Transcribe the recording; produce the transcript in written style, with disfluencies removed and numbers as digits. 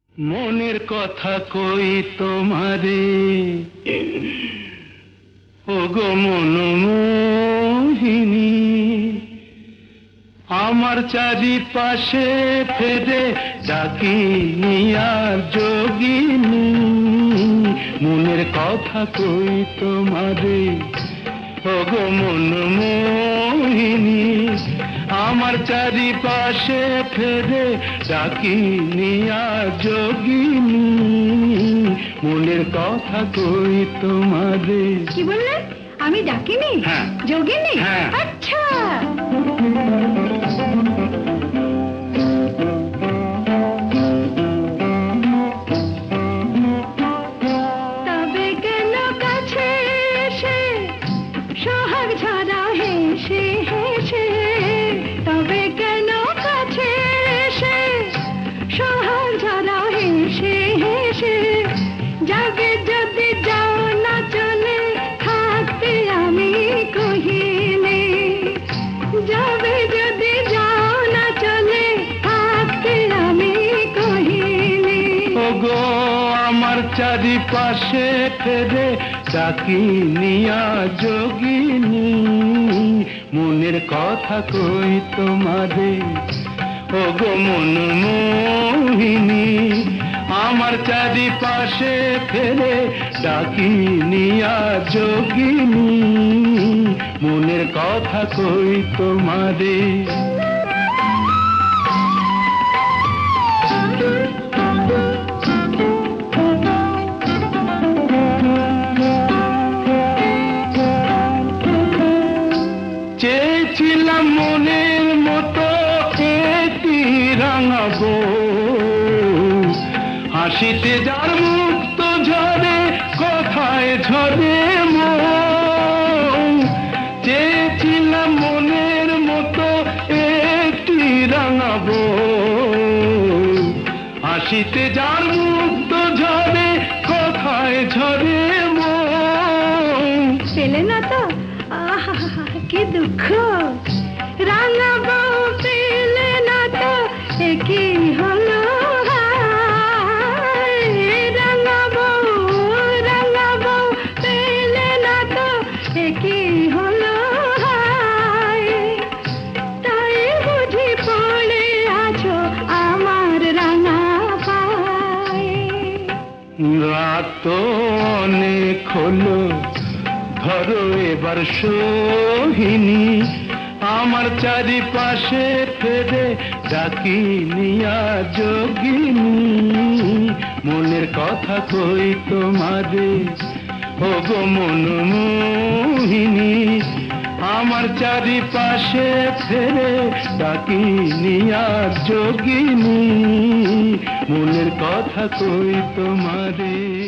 মনের কথা কই তোমারে, ওগো মনমোহিনী, আমার চারিপাশে ফেরে ডাকি আর যোগিনী। মনের কথা কই তোমারে, ওগো মনমোহিনী, আমার চারিপাশে ফেরে ডাকি আর যোগিনী। মনের কথা কই তোমারে। কি বললেন? আমি ডাকিনি? হ্যাঁ। যোগিনী? হ্যাঁ। আচ্ছা। তবে কেন কাছে এসে সোহাগ ঝরা হেসে হেসে, তবে কেন কাছে এসে সোহাগ ঝরা হেসে হেসে, যাবে যদি যাও না চলে থাকতে আমি কহিনি, যাবে যদি যাও না চলে থাকতে আমি কহিনি। ওগো আমার চারিপাশে ফেরে ডাকি আর যোগিনী। মনের কথা কই তোমারে, ওগো মনমোহিনী, আমার চারিপাশে ফেরে ডাকি আর যোগিনী। মনের কথা কই তোমারে। চেয়েছিলাম মনের মতো একটি রাঙাবো, হাসিতে যার মুক্ত ঝরে কথায় ঝরে মন। চেয়েছিলাম মনের মতো একটি রাঙাবো, হাসিতে যার মুক্ত ঝরে কথায় ঝরে মন। পেলে না তো? আহা, কি দুঃখ! রাঙাবো পেলে না তো, এ কি হলো হায়! রাঙাবো রাঙাবো পেলে না তো, এ কি হলো হায়! তাই বুঝি পড়ে আছো আমার রাঙা পায়ে। রাত তো অনেক হলো, ধরো এবার সোহিনী, আমার চারিপাশে ফেরে ডাকি আর যোগিনী। মনের কথা কই তোমারে, ওগো মনমোহিনী, আমার চারিপাশে ফেরে ডাকি আর যোগিনী। মনের কথা কই তোমারে।